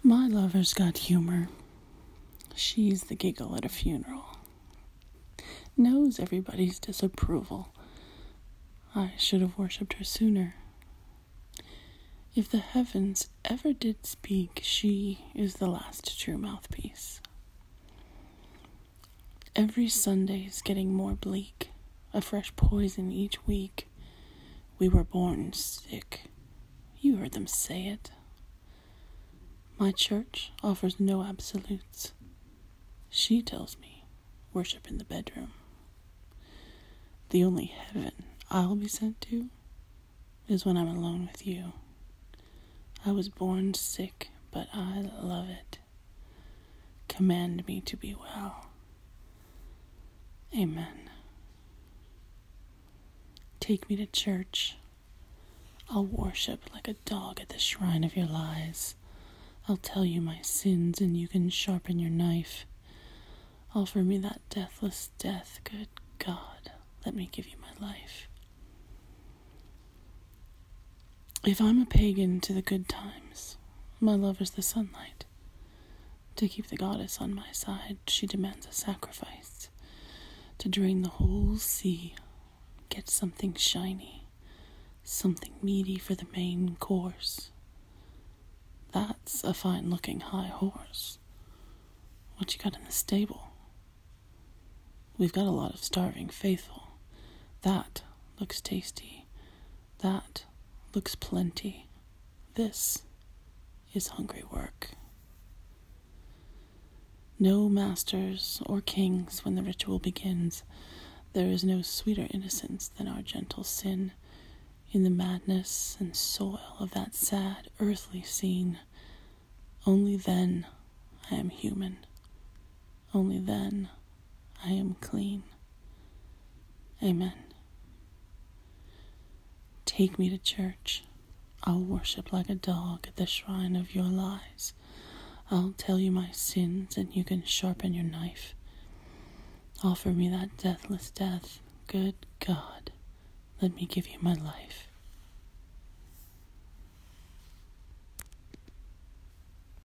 My lover's got humor. She's the giggle at a funeral. Knows everybody's disapproval. I should have worshipped her sooner. If the heavens ever did speak, she is the last true mouthpiece. Every Sunday's getting more bleak, a fresh poison each week. We were born sick. You heard them say it. My church offers no absolutes. She tells me, worship in the bedroom. The only heaven I'll be sent to is when I'm alone with you. I was born sick, but I love it. Command me to be well. Amen. Take me to church. I'll worship like a dog at the shrine of your lies. I'll tell you my sins and you can sharpen your knife. Offer me that deathless death, good God. Let me give you my life. If I'm a pagan to the good times, my lover's the sunlight. To keep the goddess on my side, she demands a sacrifice. To drain the whole sea, get something shiny, something meaty for the main course. That's a fine-looking high horse. What you got in the stable? We've got a lot of starving faithful. That looks tasty. That looks plenty. This is hungry work. No masters or kings when the ritual begins. There is no sweeter innocence than our gentle sin. In the madness and soil of that sad earthly scene, only then I am human. Only then I am clean. Amen. Take me to church. I'll worship like a dog at the shrine of your lies. I'll tell you my sins and you can sharpen your knife. Offer me that deathless death, good God. Let me give you my life.